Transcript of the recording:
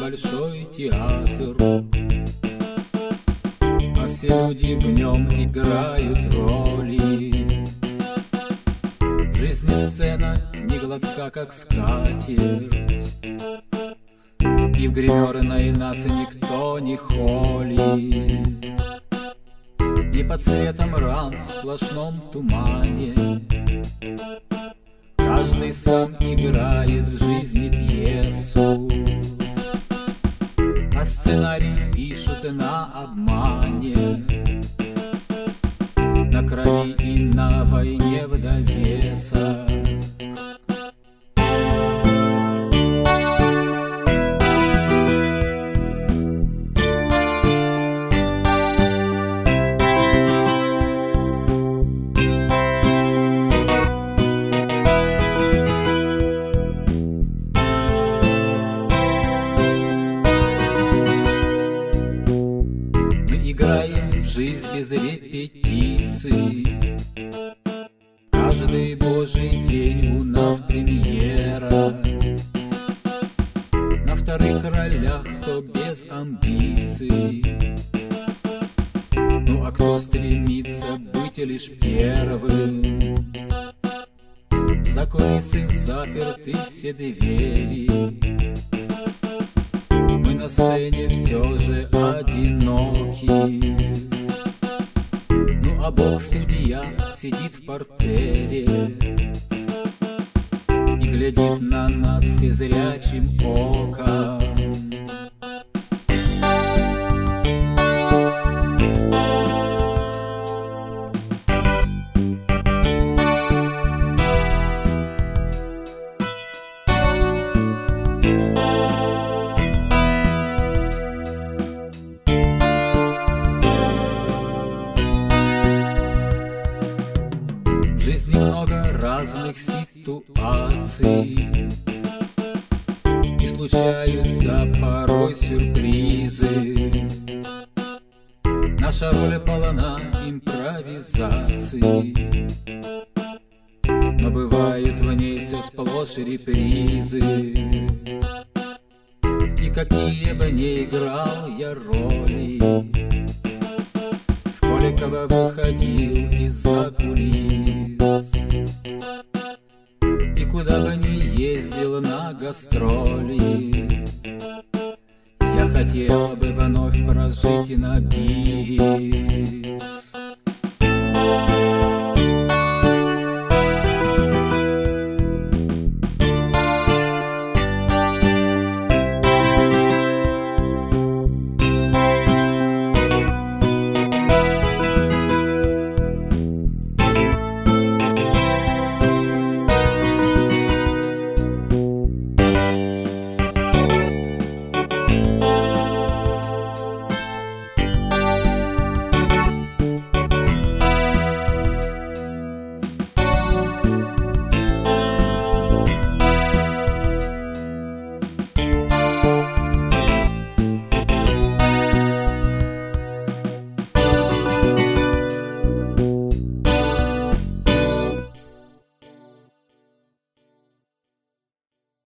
большой театр, а все люди в нем играют роли. В жизни сцена не гладка, как скатерть, и в гримерной нас никто не холит. Не под светом рамп в сплошном тумане, каждый сам играет в жизни пьесу, а сценарий пишут на обмане, на крови и на войне в довесок. Играем в жизнь без репетиций, каждый божий день у нас премьера. На вторых ролях кто без амбиций, ну а кто стремится быть лишь первым. За кулисой заперты все двери, мы на сцене все же одиноки. Ну а Бог-судья сидит в партере и глядит на нас всезрячим оком. В жизни много разных ситуаций, и случаются порой сюрпризы. Наша роль полна импровизаций, но бывают в ней все сплошь репризы. И какие бы ни играл я роли, сколько бы выходил из-за кулис, и куда бы ни ездил на гастроли,